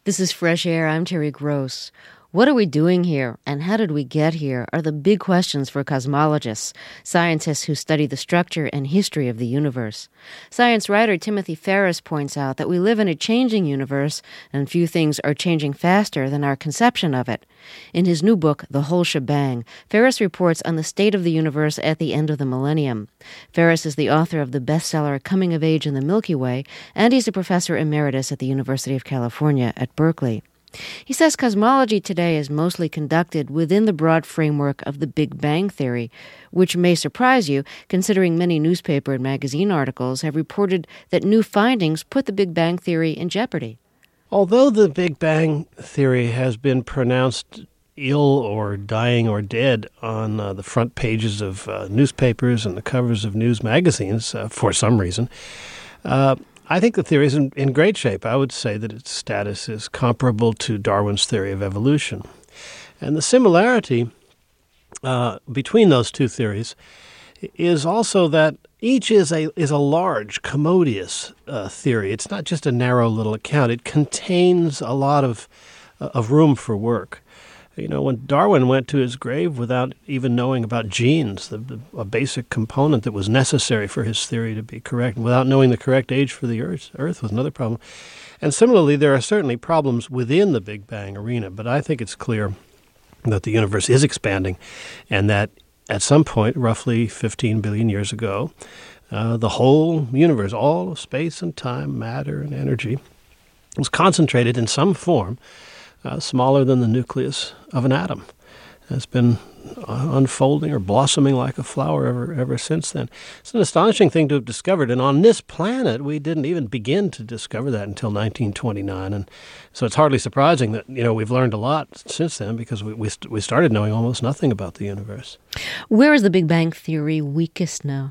This is Fresh Air. I'm Terry Gross. What are we doing here, and how did we get here, are the big questions for cosmologists, scientists who study the structure and history of the universe. Science writer Timothy Ferris points out that we live in a changing universe, and few things are changing faster than our conception of it. In his new book, The Whole Shebang, Ferris reports on the state of the universe at the end of the millennium. Ferris is the author of the bestseller Coming of Age in the Milky Way, and he's a professor emeritus at the University of California at Berkeley. He says cosmology today is mostly conducted within the broad framework of the Big Bang Theory, which may surprise you, considering many newspaper and magazine articles have reported that new findings put the Big Bang Theory in jeopardy. Although the Big Bang Theory has been pronounced ill or dying or dead on the front pages of newspapers and the covers of news magazines for some reason, I think the theory is in great shape. I would say that its status is comparable to Darwin's theory of evolution. And the similarity between those two theories is also that each is a large, commodious theory. It's not just a narrow little account. It contains a lot of room for work. You know, when Darwin went to his grave without even knowing about genes, a basic component that was necessary for his theory to be correct, without knowing the correct age for the Earth was another problem. And similarly, there are certainly problems within the Big Bang arena, but I think it's clear that the universe is expanding and that at some point, roughly 15 billion years ago, the whole universe, all of space and time, matter and energy, was concentrated in some form smaller than the nucleus of an atom. It's been unfolding or blossoming like a flower ever since then. It's an astonishing thing to have discovered, and on this planet, we didn't even begin to discover that until 1929, and so it's hardly surprising that we've learned a lot since then because we started knowing almost nothing about the universe. Where is the Big Bang Theory weakest now?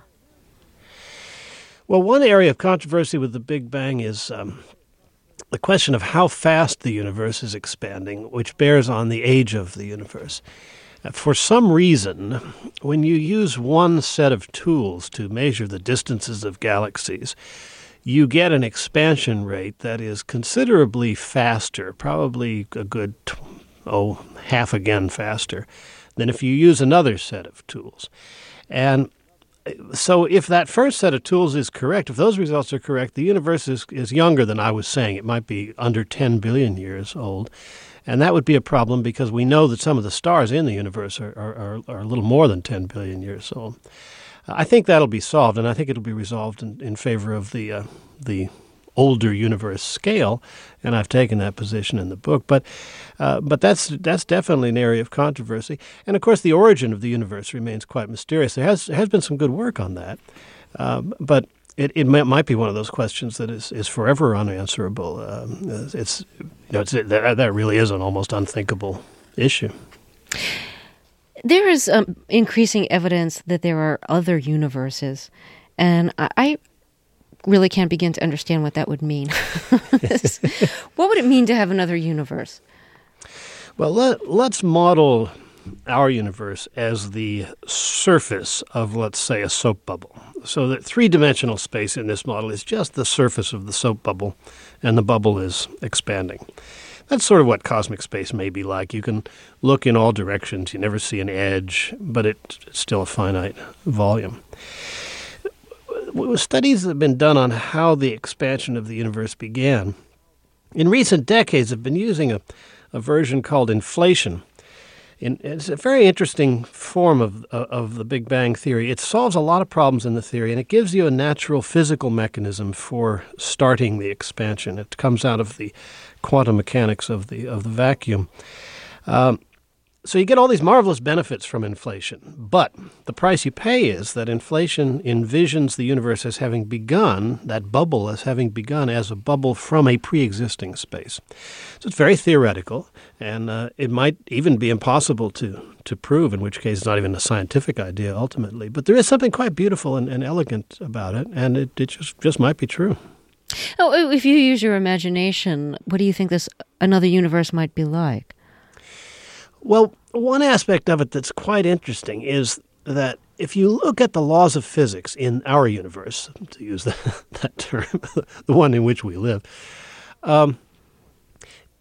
Well, one area of controversy with the Big Bang is the question of how fast the universe is expanding, which bears on the age of the universe. For some reason, when you use one set of tools to measure the distances of galaxies, you get an expansion rate that is considerably faster, probably a good half again faster, than if you use another set of tools. And so if that first set of tools is correct, if those results are correct, the universe is younger than I was saying. It might be under 10 billion years old. And that would be a problem because we know that some of the stars in the universe are a little more than 10 billion years old. I think that'll be solved, and I think it'll be resolved in favor of the older universe scale, and I've taken that position in the book. But that's definitely an area of controversy. And of course, the origin of the universe remains quite mysterious. There has been some good work on that, but it might be one of those questions that is forever unanswerable. That really is an almost unthinkable issue. There is increasing evidence that there are other universes, and I really can't begin to understand what that would mean. What would it mean to have another universe? Well, let's model our universe as the surface of, let's say, a soap bubble. So that three-dimensional space in this model is just the surface of the soap bubble, and the bubble is expanding. That's sort of what cosmic space may be like. You can look in all directions. You never see an edge, but it's still a finite volume. Studies that have been done on how the expansion of the universe began in recent decades have been using a version called inflation. It's a very interesting form of the Big Bang Theory. It solves a lot of problems in the theory, and it gives you a natural physical mechanism for starting the expansion. It comes out of the quantum mechanics of the vacuum. So you get all these marvelous benefits from inflation, but the price you pay is that inflation envisions the universe as having begun, that bubble as having begun as a bubble from a pre-existing space. So it's very theoretical, and it might even be impossible to prove, in which case it's not even a scientific idea ultimately. But there is something quite beautiful and elegant about it, and it just might be true. Oh, if you use your imagination, what do you think this another universe might be like? Well, one aspect of it that's quite interesting is that if you look at the laws of physics in our universe, to use that term, the one in which we live,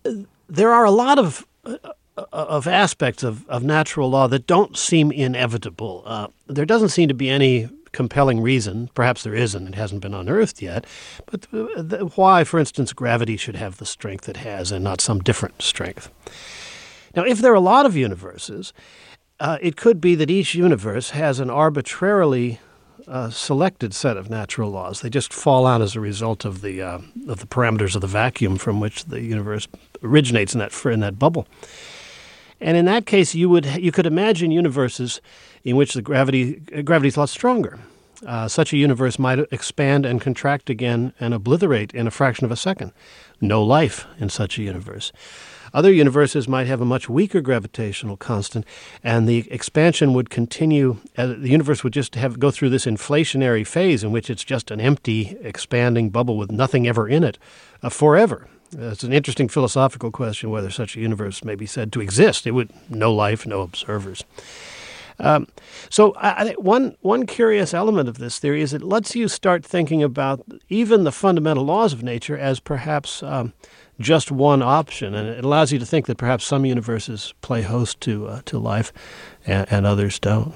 there are a lot of aspects of natural law that don't seem inevitable. There doesn't seem to be any compelling reason, perhaps there isn't, it hasn't been unearthed yet, but why, for instance, gravity should have the strength it has and not some different strength. Now, if there are a lot of universes, it could be that each universe has an arbitrarily selected set of natural laws. They just fall out as a result of the parameters of the vacuum from which the universe originates in that bubble. And in that case, you could imagine universes in which the gravity is a lot stronger. Such a universe might expand and contract again and obliterate in a fraction of a second. No life in such a universe. Other universes might have a much weaker gravitational constant, and the expansion would continue. The universe would just go through this inflationary phase in which it's just an empty, expanding bubble with nothing ever in it forever. It's an interesting philosophical question whether such a universe may be said to exist. It would no life, no observers. So I think one curious element of this theory is it lets you start thinking about even the fundamental laws of nature as perhaps just one option, and it allows you to think that perhaps some universes play host to life and others don't.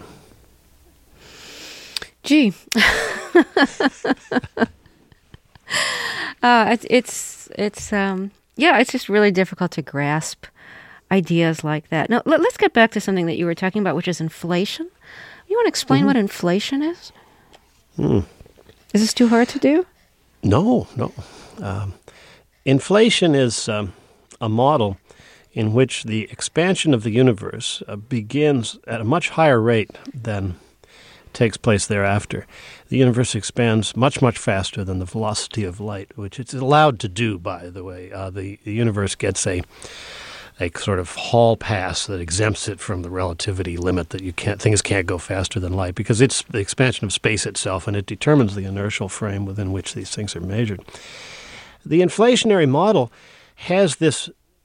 Gee. It's just really difficult to grasp ideas like that. Now, let's get back to something that you were talking about, which is inflation. You want to explain what inflation is? Is this too hard to do? No. Inflation is a model in which the expansion of the universe begins at a much higher rate than takes place thereafter. The universe expands much, much faster than the velocity of light, which it's allowed to do, by the way. The universe gets a sort of hall pass that exempts it from the relativity limit that things can't go faster than light, because it's the expansion of space itself, and it determines the inertial frame within which these things are measured. The inflationary model has this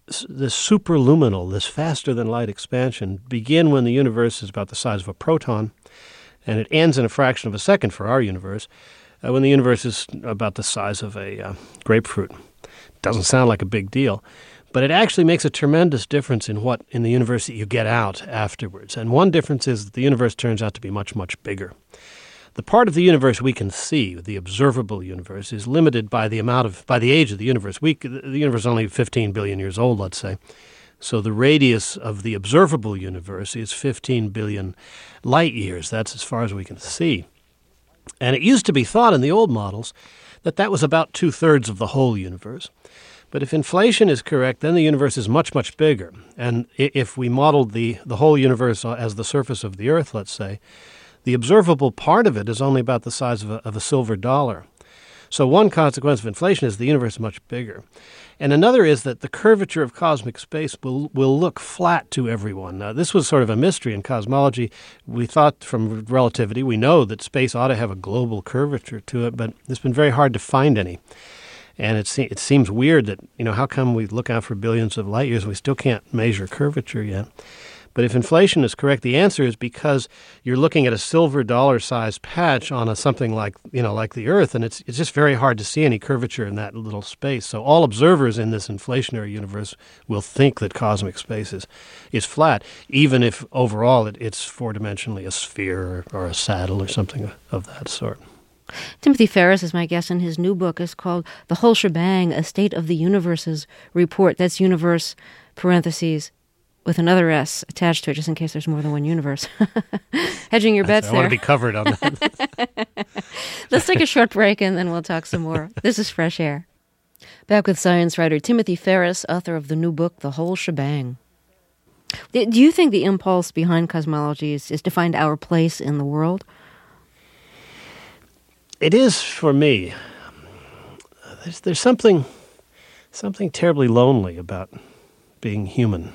superluminal, this faster-than-light expansion begin when the universe is about the size of a proton, and it ends in a fraction of a second for our universe, when the universe is about the size of a grapefruit. Doesn't sound like a big deal, but it actually makes a tremendous difference in the universe that you get out afterwards. And one difference is that the universe turns out to be much, much bigger. The part of the universe we can see, the observable universe, is limited by the age of the universe. The universe is only 15 billion years old, let's say. So the radius of the observable universe is 15 billion light years. That's as far as we can see. And it used to be thought in the old models that was about 2/3 of the whole universe. But if inflation is correct, then the universe is much, much bigger. And if we modeled the whole universe as the surface of the Earth, let's say, the observable part of it is only about the size of a silver dollar. So one consequence of inflation is the universe is much bigger. And another is that the curvature of cosmic space will look flat to everyone. Now, this was sort of a mystery in cosmology. We thought from relativity, we know that space ought to have a global curvature to it, but it's been very hard to find any. And it seems weird that, how come we look out for billions of light years and we still can't measure curvature yet? But if inflation is correct, the answer is because you're looking at a silver dollar-sized patch on something like the Earth, and it's just very hard to see any curvature in that little space. So all observers in this inflationary universe will think that cosmic space is flat, even if overall it's four-dimensionally a sphere or a saddle or something of that sort. Timothy Ferriss is my guest, and his new book is called The Whole Shebang, A State of the Universes Report. That's universe, parentheses, with another S attached to it, just in case there's more than one universe. Hedging your bets there. I want to be covered on that. Let's take a short break, and then we'll talk some more. This is Fresh Air. Back with science writer Timothy Ferriss, author of the new book, The Whole Shebang. Do you think the impulse behind cosmology is to find our place in the world? It is for me. There's something terribly lonely about being human.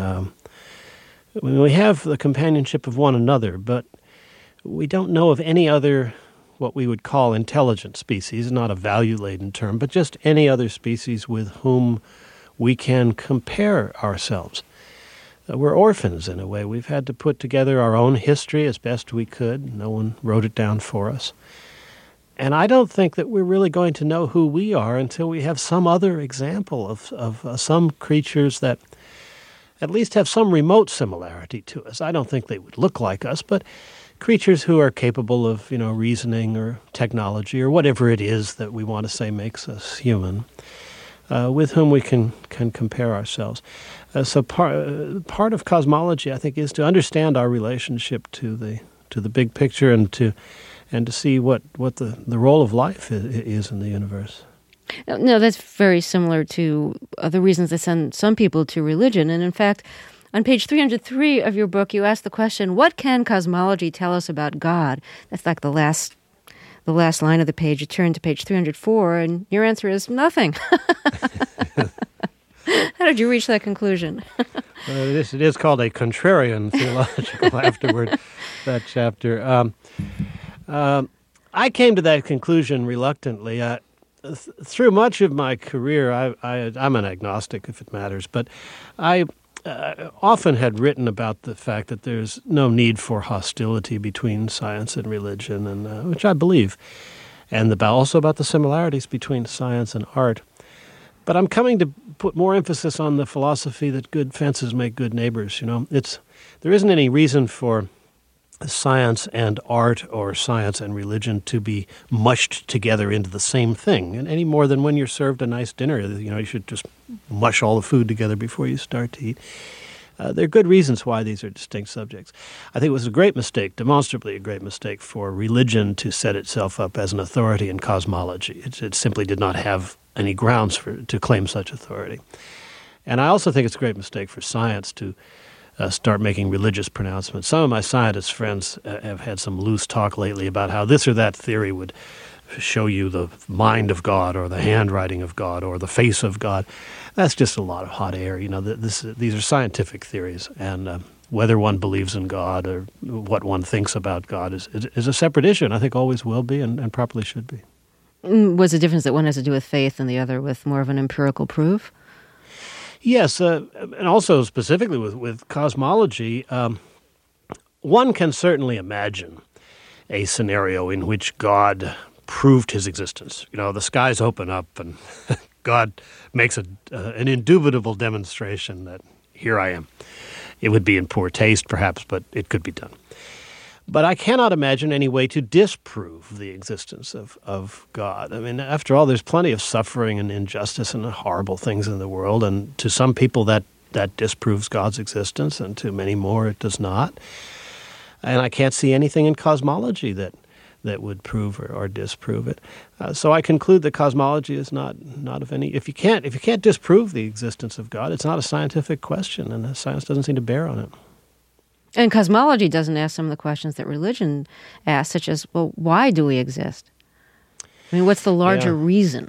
We have the companionship of one another, but we don't know of any other what we would call intelligent species, not a value-laden term, but just any other species with whom we can compare ourselves. We're orphans in a way. We've had to put together our own history as best we could. No one wrote it down for us. And I don't think that we're really going to know who we are until we have some other example of some creatures that at least have some remote similarity to us. I don't think they would look like us, but creatures who are capable of, reasoning or technology or whatever it is that we want to say makes us human, with whom we can compare ourselves. So part of cosmology, I think, is to understand our relationship to the big picture and to see what the role of life is in the universe. No, that's very similar to the reasons that send some people to religion. And in fact, on page 303 of your book, you ask the question, what can cosmology tell us about God? That's like the last line of the page. You turn to page 304, and your answer is nothing. How did you reach that conclusion? It is called a contrarian theological afterward, that chapter. I came to that conclusion reluctantly. Through much of my career, I'm an agnostic, if it matters, but I often had written about the fact that there's no need for hostility between science and religion, and which I believe, and also about the similarities between science and art. But I'm coming to put more emphasis on the philosophy that good fences make good neighbors. There isn't any reason for science and art or science and religion to be mushed together into the same thing, and any more than when you're served a nice dinner. You should just mush all the food together before you start to eat. There are good reasons why these are distinct subjects. I think it was a great mistake, demonstrably a great mistake, for religion to set itself up as an authority in cosmology. It simply did not have any grounds to claim such authority. And I also think it's a great mistake for science to start making religious pronouncements. Some of my scientist friends have had some loose talk lately about how this or that theory would show you the mind of God or the handwriting of God or the face of God. That's just a lot of hot air. These are scientific theories, and whether one believes in God or what one thinks about God is a separate issue, and I think always will be and properly should be. Was the difference that one has to do with faith and the other with more of an empirical proof? Yes, and also specifically with cosmology, one can certainly imagine a scenario in which God proved his existence. The skies open up and God makes an indubitable demonstration that here I am. It would be in poor taste, perhaps, but it could be done. But I cannot imagine any way to disprove the existence of God. I mean, after all, there's plenty of suffering and injustice and horrible things in the world, and to some people that disproves God's existence, and to many more it does not. And I can't see anything in cosmology that would prove or disprove it. So I conclude that cosmology is not of any. If you can't disprove the existence of God, it's not a scientific question, and science doesn't seem to bear on it. And cosmology doesn't ask some of the questions that religion asks, such as, well, why do we exist? I mean, what's the larger reason?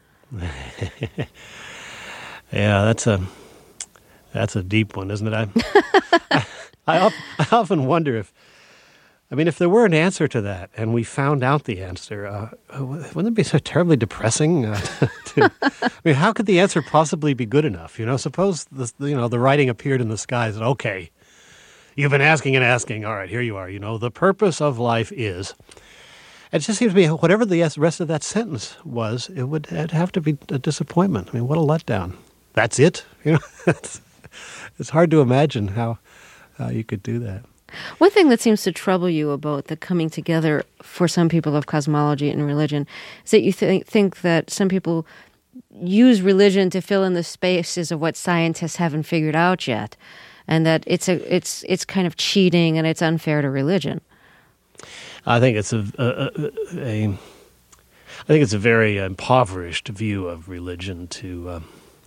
Yeah, that's a deep one, isn't it? I often wonder if there were an answer to that, and we found out the answer, wouldn't it be so terribly depressing? How could the answer possibly be good enough? Suppose the writing appeared in the skies, and okay, you've been asking and asking. All right, here you are. The purpose of life is. It just seems to me whatever the rest of that sentence was, it'd have to be a disappointment. I mean, what a letdown. That's it? It's hard to imagine how you could do that. One thing that seems to trouble you about the coming together for some people of cosmology and religion is that you think that some people use religion to fill in the spaces of what scientists haven't figured out yet, and that it's kind of cheating and it's unfair to religion. I think it's a very impoverished view of religion to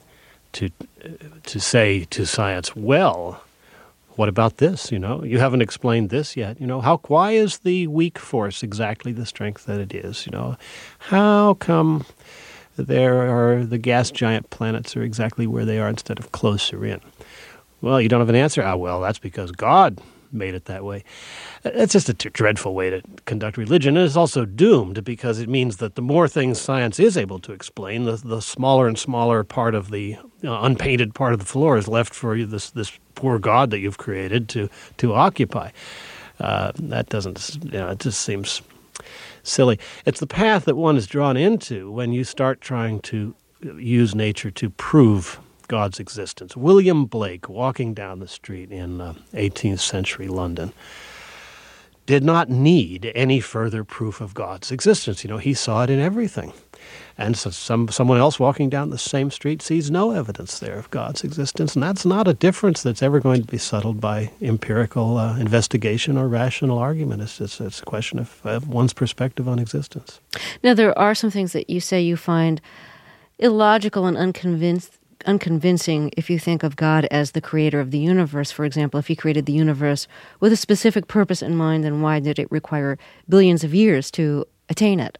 say to science, well, what about this? You haven't explained this yet. Why is the weak force exactly the strength that it is? How come the gas giant planets are exactly where they are instead of closer in? Well, you don't have an answer. Well, that's because God made it that way. It's just a dreadful way to conduct religion. And it's also doomed because it means that the more things science is able to explain, the smaller and smaller part of the unpainted part of the floor is left for this poor God that you've created to occupy. That doesn't, it just seems silly. It's the path that one is drawn into when you start trying to use nature to prove God's existence. William Blake, walking down the street in 18th century London, did not need any further proof of God's existence. He saw it in everything. And so someone else walking down the same street sees no evidence there of God's existence. And that's not a difference that's ever going to be settled by empirical investigation or rational argument. It's a question of one's perspective on existence. Now, there are some things that you say you find illogical and unconvincing if you think of God as the creator of the universe. For example, if he created the universe with a specific purpose in mind, then why did it require billions of years to attain it?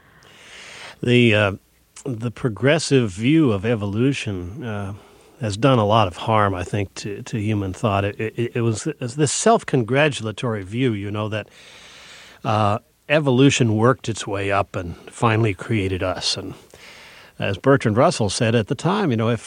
The progressive view of evolution has done a lot of harm, I think, to human thought. It was this self-congratulatory view, that evolution worked its way up and finally created us. And as Bertrand Russell said at the time,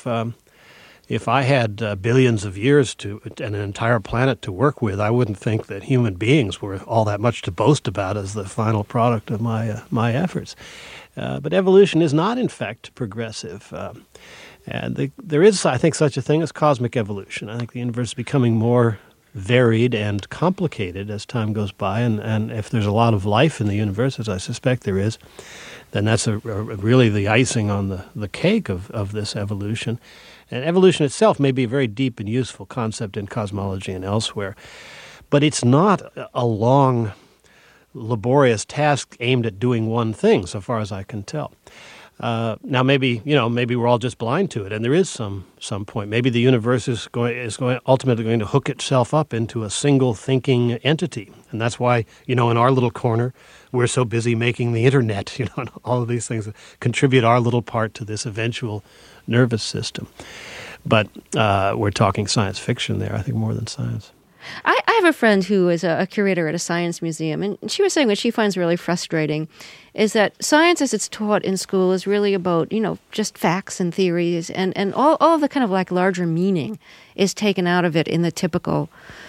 if I had billions of years and an entire planet to work with, I wouldn't think that human beings were all that much to boast about as the final product of my efforts. But evolution is not, in fact, progressive. And there is, I think, such a thing as cosmic evolution. I think the universe is becoming more varied and complicated as time goes by. And if there's a lot of life in the universe, as I suspect there is, then that's really the icing on the cake of this evolution. And evolution itself may be a very deep and useful concept in cosmology and elsewhere, but it's not a long, laborious task aimed at doing one thing, so far as I can tell. Now, maybe we're all just blind to it, and there is some point. Maybe the universe is ultimately going to hook itself up into a single thinking entity, and that's why in our little corner we're so busy making the internet. And all of these things contribute our little part to this eventual nervous system. But we're talking science fiction there, I think, more than science. I have a friend who is a curator at a science museum, and she was saying what she finds really frustrating is that science as it's taught in school is really about, just facts and theories, and all of the kind of like larger meaning is taken out of it in the typical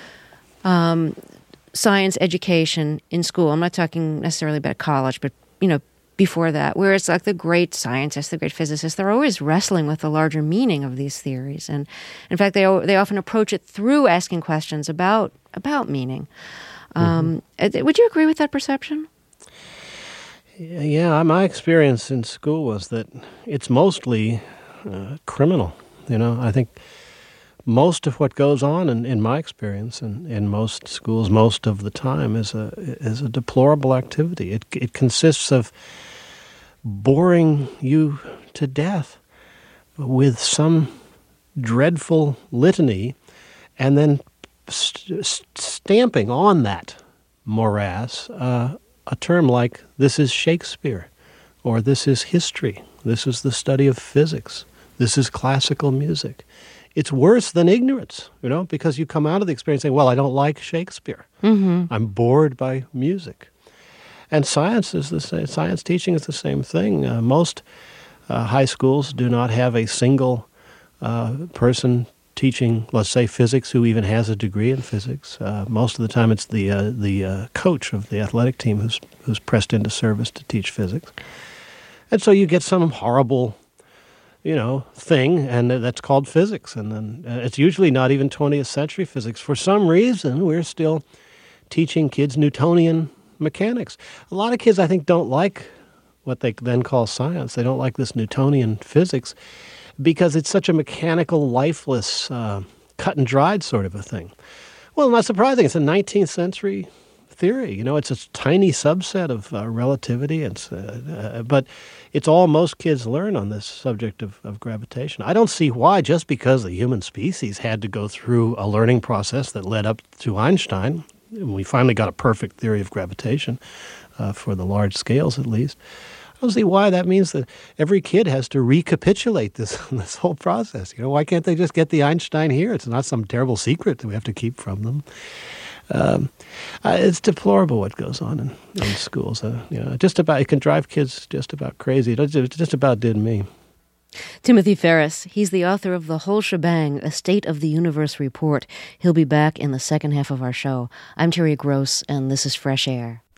science education in school. I'm not talking necessarily about college, but, before that, where it's like the great scientists, the great physicists, they're always wrestling with the larger meaning of these theories. And in fact, they often approach it through asking questions about meaning. Would you agree with that perception? Yeah, my experience in school was that it's mostly criminal. I think most of what goes on in my experience and in most schools most of the time is a deplorable activity. It consists of boring you to death with some dreadful litany and then stamping on that morass a term like this is Shakespeare, or this is history, this is the study of physics, this is classical music. It's worse than ignorance, because you come out of the experience saying, well, I don't like Shakespeare. Mm-hmm. I'm bored by music. And science is the same. Science teaching is the same thing. Most high schools do not have a single person teaching, let's say, physics who even has a degree in physics. Most of the time it's the coach of the athletic team who's pressed into service to teach physics. And so you get some horrible thing, and that's called physics. And then it's usually not even 20th century physics. For some reason, we're still teaching kids Newtonian mechanics. A lot of kids, I think, don't like what they then call science. They don't like this Newtonian physics because it's such a mechanical, lifeless, cut and dried sort of a thing. Well, not surprising. It's a 19th century theory. It's a tiny subset of relativity, but it's all most kids learn on this subject of gravitation. I don't see why, just because the human species had to go through a learning process that led up to Einstein, we finally got a perfect theory of gravitation, for the large scales at least. I don't see why that means that every kid has to recapitulate this whole process. Why can't they just get the Einstein here? It's not some terrible secret that we have to keep from them. It's deplorable what goes on in schools. It can drive kids just about crazy. It just about did me. Timothy Ferriss, he's the author of The Whole Shebang, A State of the Universe Report. He'll be back in the second half of our show. I'm Terry Gross, and this is Fresh Air.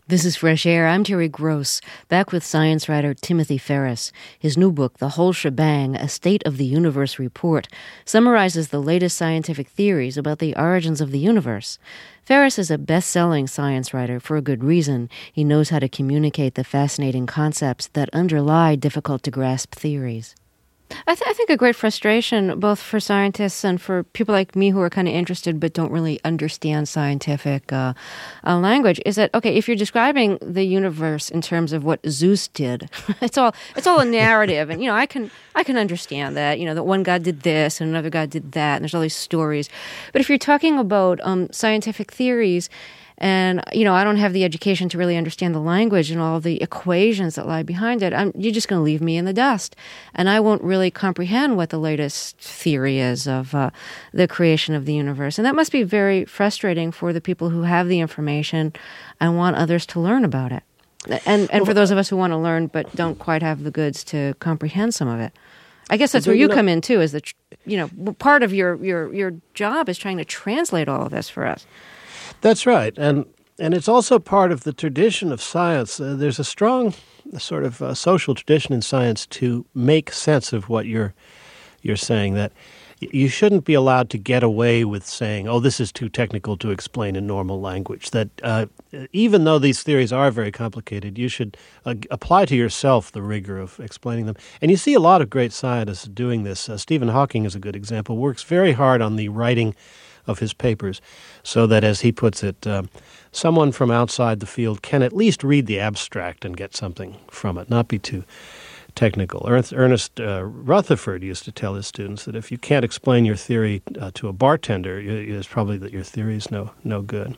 This is Fresh Air. I'm Terry Gross, back with science writer Timothy Ferris. His new book, The Whole Shebang, A State of the Universe Report, summarizes the latest scientific theories about the origins of the universe. Ferris is a best-selling science writer for a good reason. He knows how to communicate the fascinating concepts that underlie difficult-to-grasp theories. I think a great frustration, both for scientists and for people like me who are kind of interested but don't really understand scientific language, is that, okay, if you're describing the universe in terms of what Zeus did, it's all a narrative, and I can understand that, that one god did this and another god did that, and there's all these stories. But if you're talking about scientific theories, and, I don't have the education to really understand the language and all of the equations that lie behind it, you're just going to leave me in the dust. And I won't really comprehend what the latest theory is of the creation of the universe. And that must be very frustrating for the people who have the information and want others to learn about it. And for those of us who want to learn but don't quite have the goods to comprehend some of it. I guess that's where you come in, too, is that, part of your job is trying to translate all of this for us. That's right, and it's also part of the tradition of science. There's a strong sort of social tradition in science to make sense of what you're saying, that you shouldn't be allowed to get away with saying, oh, this is too technical to explain in normal language, that even though these theories are very complicated, you should apply to yourself the rigor of explaining them. And you see a lot of great scientists doing this. Stephen Hawking is a good example, works very hard on the writing of his papers, so that, as he puts it, someone from outside the field can at least read the abstract and get something from it, not be too technical. Ernest Rutherford used to tell his students that if you can't explain your theory to a bartender, it's probably that your theory is no good.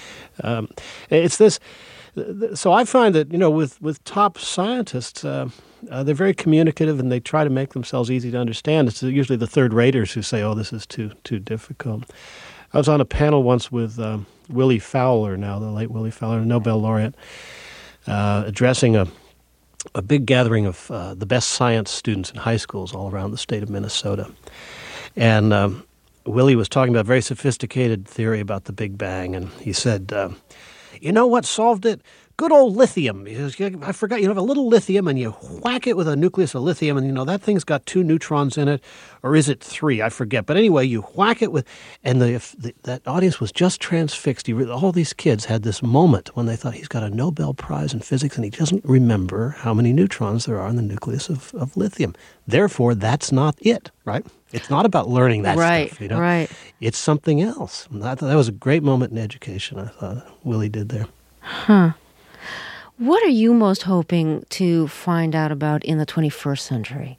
It's this. So I find that, with top scientists, they're very communicative and they try to make themselves easy to understand. It's usually the third raters who say, oh, this is too difficult. I was on a panel once with Willie Fowler, now the late Willie Fowler, Nobel laureate, addressing a big gathering of the best science students in high schools all around the state of Minnesota. And Willie was talking about a very sophisticated theory about the Big Bang, and he said, you know what solved it? Good old lithium. I forgot, you have a little lithium and you whack it with a nucleus of lithium and, that thing's got 2 neutrons in it, or is it 3? I forget. But anyway, you whack it with, and that audience was just transfixed. All these kids had this moment when they thought he's got a Nobel Prize in physics and he doesn't remember how many neutrons there are in the nucleus of lithium. Therefore, that's not it, right? It's not about learning that stuff. Right. It's something else. And I thought that was a great moment in education, I thought Willie did there. Huh. What are you most hoping to find out about in the 21st century?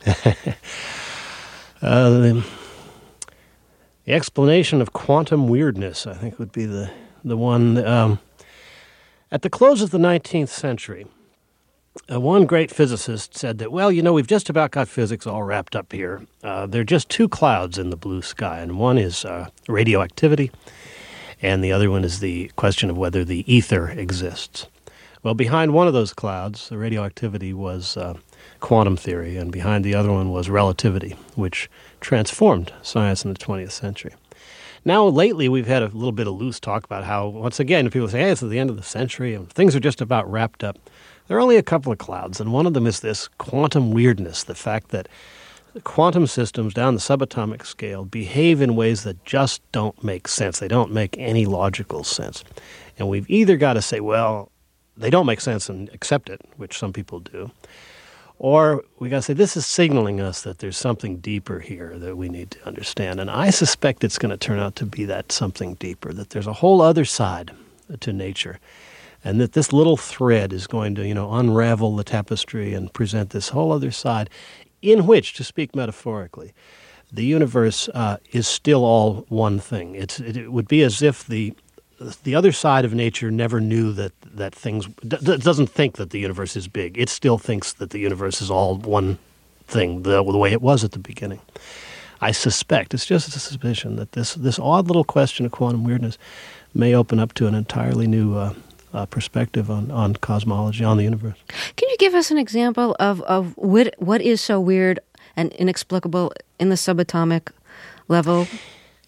The explanation of quantum weirdness, I think, would be the one. At the close of the 19th century, one great physicist said that, well, we've just about got physics all wrapped up here. There are just 2 clouds in the blue sky, and one is radioactivity, and the other one is the question of whether the ether exists. Well, behind one of those clouds, the radioactivity, was quantum theory, and behind the other one was relativity, which transformed science in the 20th century. Now, lately, we've had a little bit of loose talk about how, once again, people say, hey, it's at the end of the century, and things are just about wrapped up. There are only a couple of clouds, and one of them is this quantum weirdness, the fact that quantum systems down the subatomic scale behave in ways that just don't make sense. They don't make any logical sense. And we've either got to say, well, they don't make sense and accept it, which some people do, or we got to say, this is signaling us that there's something deeper here that we need to understand. And I suspect it's going to turn out to be that something deeper, that there's a whole other side to nature, and that this little thread is going to, unravel the tapestry and present this whole other side in which, to speak metaphorically, the universe is still all one thing. It would be as if the other side of nature never knew that things doesn't think that the universe is big. It still thinks that the universe is all one thing, the way it was at the beginning. I suspect, it's just a suspicion, that this odd little question of quantum weirdness may open up to an entirely new perspective on cosmology, on the universe. Can you give us an example of what is so weird and inexplicable in the subatomic level?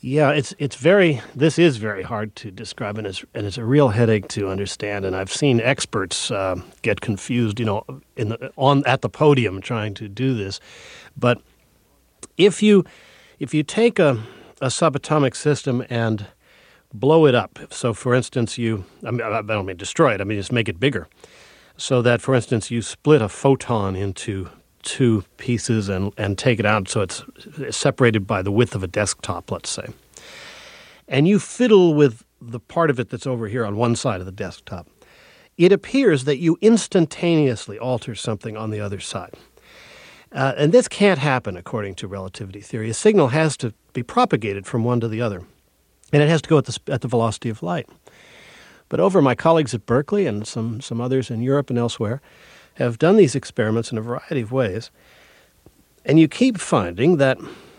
Yeah, this is very hard to describe, and it's a real headache to understand. And I've seen experts get confused, at the podium trying to do this. But if you take a subatomic system and blow it up, so for instance, I don't mean destroy it, I mean just make it bigger, so that, for instance, you split a photon into two pieces and take it out so it's separated by the width of a desktop, let's say. And you fiddle with the part of it that's over here on one side of the desktop. It appears that you instantaneously alter something on the other side. And this can't happen according to relativity theory. A signal has to be propagated from one to the other, and it has to go at the velocity of light. But my colleagues at Berkeley and some others in Europe and elsewhere have done these experiments in a variety of ways, and you keep finding that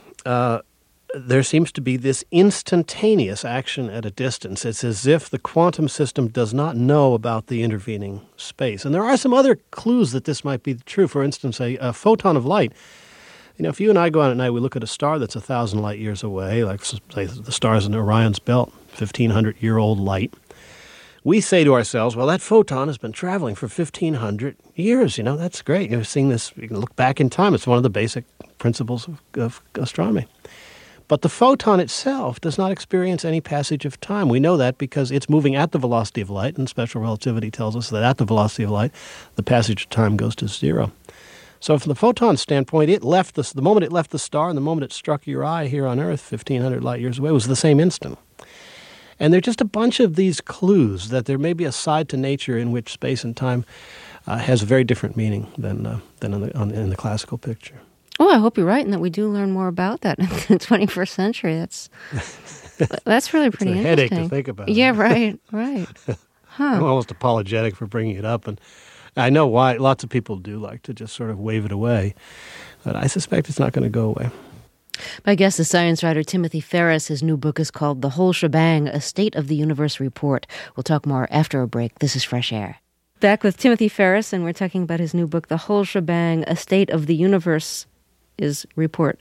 there seems to be this instantaneous action at a distance. It's as if the quantum system does not know about the intervening space. And there are some other clues that this might be true. For instance, a photon of light. If you and I go out at night, we look at a star that's 1,000 light years away, like say the stars in Orion's belt, 1,500-year-old light. We say to ourselves, well, that photon has been traveling for 1,500 years. That's great. You're seeing this. You can look back in time. It's one of the basic principles of astronomy. But the photon itself does not experience any passage of time. We know that because it's moving at the velocity of light, and special relativity tells us that at the velocity of light, the passage of time goes to zero. So from the photon standpoint, the moment it left the star and the moment it struck your eye here on Earth, 1,500 light years away, was the same instant. And there are just a bunch of these clues that there may be a side to nature in which space and time has a very different meaning than in the classical picture. Oh, I hope you're right, and that we do learn more about that in the 21st century. That's really pretty it's a interesting. Headache to think about. Yeah, right. Huh. I'm almost apologetic for bringing it up, and I know why. Lots of people do like to just sort of wave it away, but I suspect it's not going to go away. My guest is science writer Timothy Ferris. His new book is called The Whole Shebang, A State of the Universe Report. We'll talk more after a break. This is Fresh Air. Back with Timothy Ferris, and we're talking about his new book, The Whole Shebang, A State of the Universe Report.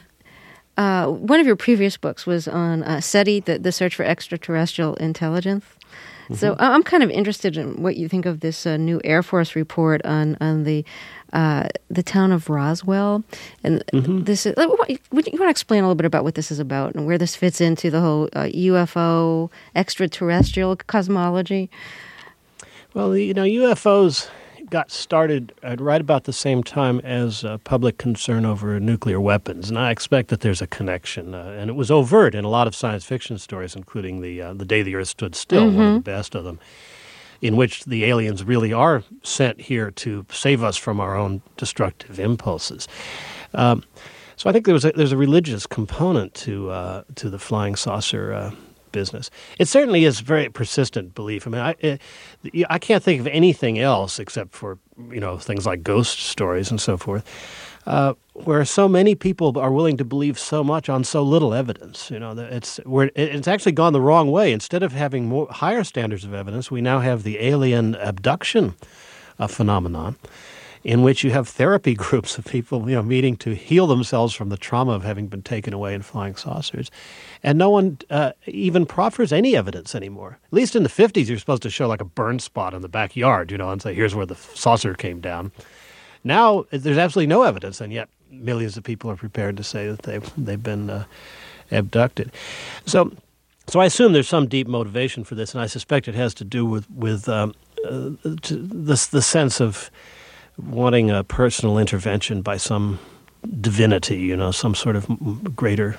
One of your previous books was on SETI, the search for extraterrestrial intelligence. Mm-hmm. So I'm kind of interested in what you think of this new Air Force report on the town of Roswell. And this is, you want to explain a little bit about what this is about and where this fits into the whole UFO extraterrestrial cosmology? Well, UFOs got started at right about the same time as public concern over nuclear weapons, and I expect that there's a connection. And it was overt in a lot of science fiction stories, including the Day the Earth Stood Still, one of the best of them, in which the aliens really are sent here to save us from our own destructive impulses. So I think there's a religious component to the flying saucer business. It certainly is a very persistent belief. I mean, I can't think of anything else except for things like ghost stories and so forth, where so many people are willing to believe so much on so little evidence. It's actually gone the wrong way. Instead of having higher standards of evidence, we now have the alien abduction phenomenon, in which you have therapy groups of people, meeting to heal themselves from the trauma of having been taken away in flying saucers. And no one even proffers any evidence anymore. At least in the 50s, you're supposed to show like a burn spot in the backyard, and say, here's where the saucer came down. Now, there's absolutely no evidence, and yet millions of people are prepared to say that they've been abducted. So I assume there's some deep motivation for this, and I suspect it has to do with the sense of wanting a personal intervention by some divinity, some sort of greater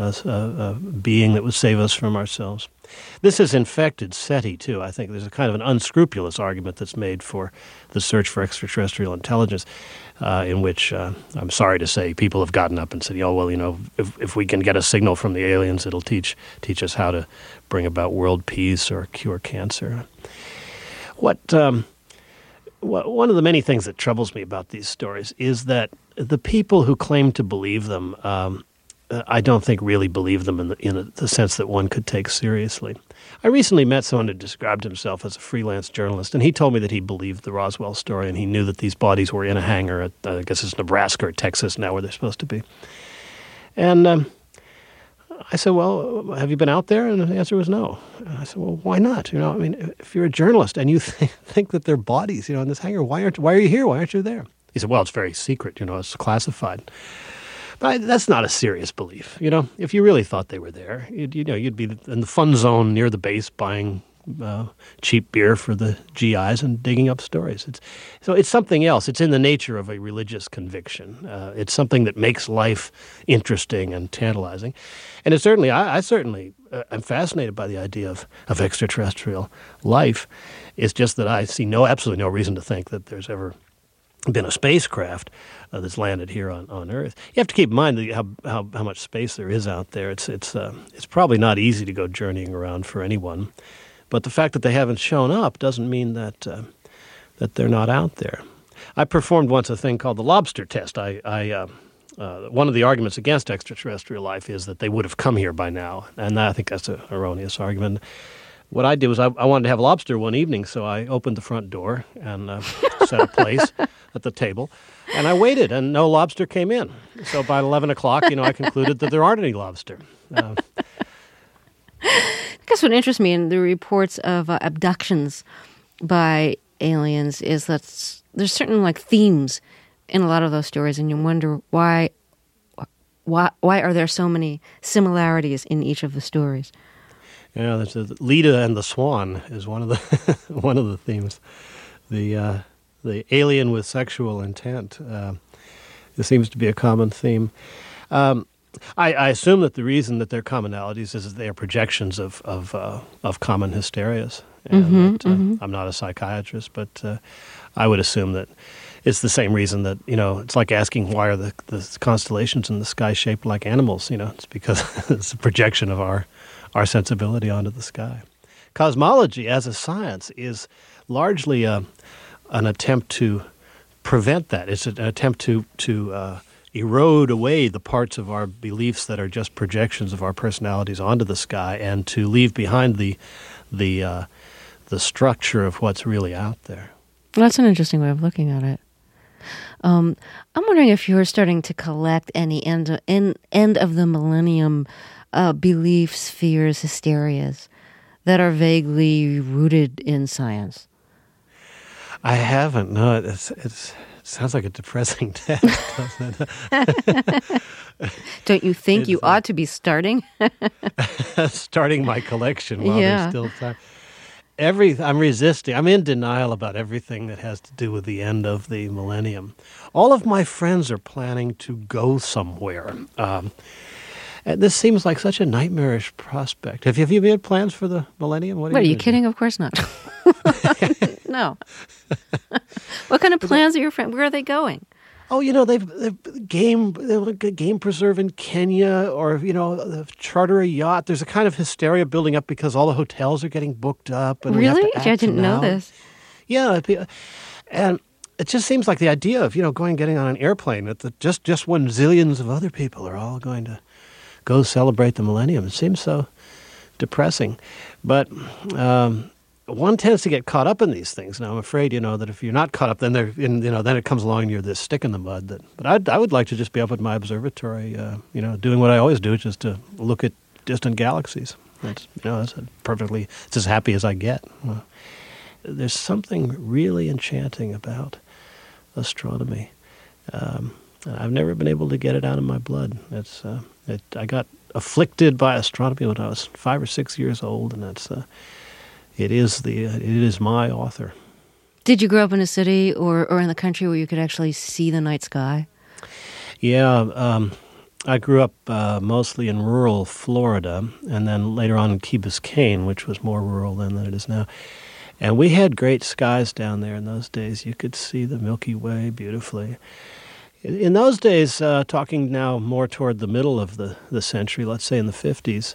being that would save us from ourselves. This has infected SETI, too. I think there's a kind of an unscrupulous argument that's made for the search for extraterrestrial intelligence, in which, I'm sorry to say, people have gotten up and said, if we can get a signal from the aliens, it'll teach us how to bring about world peace or cure cancer. One of the many things that troubles me about these stories is that the people who claim to believe them, I don't think really believe them in the sense that one could take seriously. I recently met someone who described himself as a freelance journalist, and he told me that he believed the Roswell story, and he knew that these bodies were in a hangar at, I guess it's Nebraska or Texas now, where they're supposed to be. And I said, well, have you been out there? And the answer was no. And I said, well, why not? You know, I mean, if you're a journalist and you think that there are bodies, you know, in this hangar, why are you here? Why aren't you there? He said, well, it's very secret, you know, it's classified. But that's not a serious belief. You know, if you really thought they were there, you'd be in the fun zone near the base buying cheap beer for the GIs and digging up stories. It's something else. It's in the nature of a religious conviction. It's something that makes life interesting and tantalizing. And it certainly, I certainly am fascinated by the idea of extraterrestrial life. It's just that I see absolutely no reason to think that there's ever been a spacecraft that's landed here on Earth. You have to keep in mind how much space there is out there. It's probably not easy to go journeying around for anyone. But the fact that they haven't shown up doesn't mean that they're not out there. I performed once a thing called the lobster test. One of the arguments against extraterrestrial life is that they would have come here by now, and I think that's an erroneous argument. What I did was I wanted to have lobster one evening, so I opened the front door and set a place at the table, and I waited, and no lobster came in. So by 11 o'clock, I concluded that there aren't any lobster. I guess what interests me in the reports of abductions by aliens is that there's certain themes in a lot of those stories, and you wonder why are there so many similarities in each of the stories? Yeah, there's Leda and the Swan is one of the one of the themes. The alien with sexual intent. It seems to be a common theme. I assume that the reason that they're commonalities is that they are projections of common hysterias. And I'm not a psychiatrist, but I would assume that it's the same reason that, it's like asking why are the constellations in the sky shaped like animals. It's because it's a projection of our sensibility onto the sky. Cosmology as a science is largely an attempt to prevent that. It's an attempt to erode away the parts of our beliefs that are just projections of our personalities onto the sky, and to leave behind the structure of what's really out there. That's an interesting way of looking at it. I'm wondering if you're starting to collect any end of the millennium beliefs, fears, hysterias that are vaguely rooted in science. I haven't. No, it sounds like a depressing task, doesn't it? Don't you think you ought to be starting? Starting my collection while there's still time. I'm resisting. I'm in denial about everything that has to do with the end of the millennium. All of my friends are planning to go somewhere. And this seems like such a nightmarish prospect. Have you had plans for the millennium? What are you kidding? Of course not. No. What kind of plans are your friends? Where are they going? Oh, they've game preserve in Kenya, or charter a yacht. There's a kind of hysteria building up because all the hotels are getting booked up. And really? I didn't know this. Yeah, and it just seems like the idea of getting on an airplane that just when zillions of other people are all going to go celebrate the millennium. It seems so depressing, but one tends to get caught up in these things. Now, I'm afraid, that if you're not caught up, then then it comes along and you're this stick in the mud. But I would like to just be up at my observatory, doing what I always do, just to look at distant galaxies. It's as happy as I get. There's something really enchanting about astronomy. I've never been able to get it out of my blood. I got afflicted by astronomy when I was 5 or 6 years old, and it is my author. Did you grow up in a city or in the country where you could actually see the night sky? Yeah, I grew up mostly in rural Florida, and then later on in Key Biscayne, which was more rural then than it is now. And we had great skies down there in those days. You could see the Milky Way beautifully. In those days, talking now more toward the middle of the century, let's say in the 50s,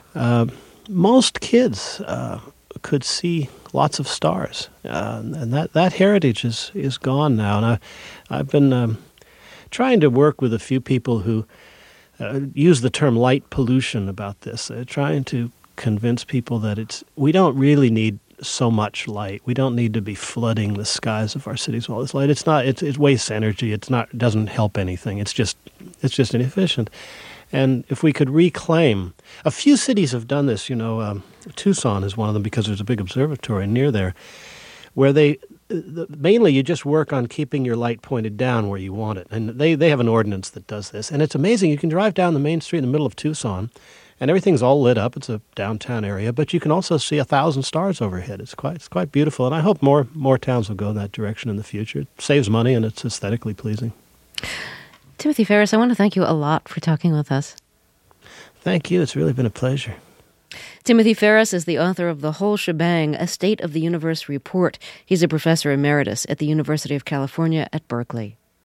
most kids could see lots of stars. And that heritage is gone now. And I've been trying to work with a few people who use the term light pollution about this, trying to convince people that we don't really need so much light. We don't need to be flooding the skies of our cities with all this light. It wastes energy. It doesn't help anything. It's just inefficient. And if we could reclaim, a few cities have done this, Tucson is one of them because there's a big observatory near there, where mainly you just work on keeping your light pointed down where you want it. And they have an ordinance that does this. And it's amazing. You can drive down the main street in the middle of Tucson, and everything's all lit up. It's a downtown area, but you can also see 1,000 stars overhead. It's quite beautiful, and I hope more towns will go in that direction in the future. It saves money, and it's aesthetically pleasing. Timothy Ferris, I want to thank you a lot for talking with us. Thank you. It's really been a pleasure. Timothy Ferris is the author of The Whole Shebang, A State of the Universe Report. He's a professor emeritus at the University of California at Berkeley.